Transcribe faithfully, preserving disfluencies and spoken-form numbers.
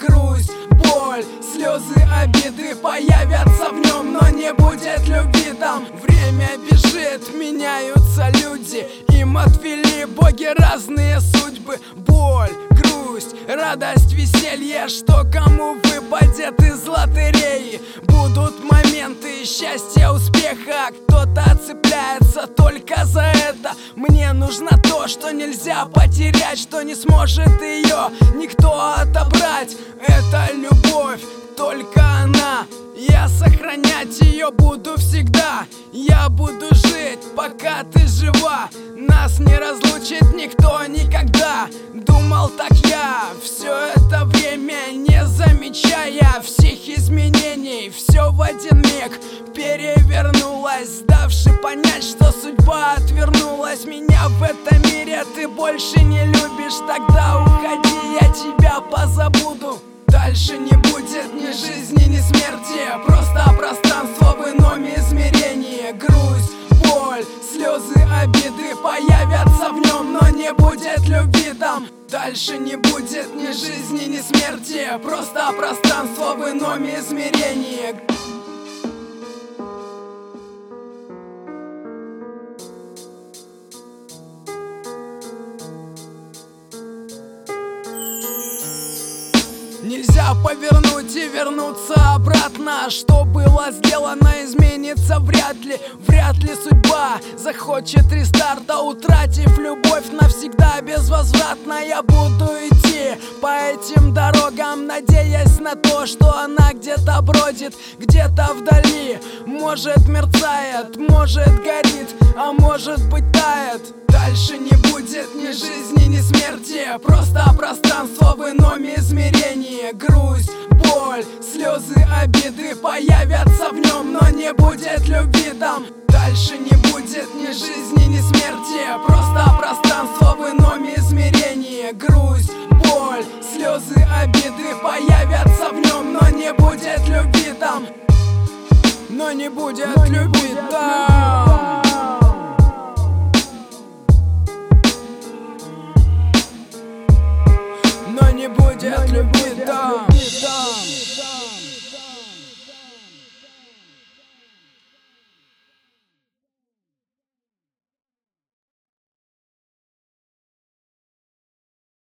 грусть, боль, слезы, обиды появятся в нем, но не будет любви там. Время бежит, меняются люди, им отвели боги разные судьбы. Боль, грусть, радость, веселье, что кому выпадет из лотереи. Будут моменты счастья, успеха, кто-то цепляется только за это. Мне нужно то, что нельзя потерять, что не сможет ее никто отобрать. Это любовь, только она, я сохранять ее буду всегда. Я буду жить, пока ты жива, нас не разлучит никто никогда. Думал так я все это время, не замечая всех изменений. Все в один миг перевернулось, давши понять, что судьба отвернулась. Меня в этом мире ты больше не любишь, тогда уходи, я тебя позабуду. Дальше не будет ни жизни, ни смерти, просто пространство в ином измерении. Грусть, боль, слезы, обиды появятся в нем, но не будет любви там. Дальше не будет ни жизни, ни смерти, просто пространство в ином измерении. Нельзя повернуть и вернуться обратно. Что было сделано, изменится вряд ли. Вряд ли судьба захочет рестарта, утратив любовь навсегда безвозвратно. Я буду идти по этим дорогам, надеясь на то, что она где-то бродит, где-то вдали. Может мерцает, может горит, а может быть тает. Дальше не будет ни жизни, ни смерти, просто пространство в ином измерении. Грусть, боль, слезы, обиды появятся в нем, но не будет любви там. Дальше не будет ни жизни, ни смерти, просто пространство в ином измерении. Грусть, боль, слезы, обиды появятся в нем, но не будет любви там. Но не будет любви там. Но не будет любви там.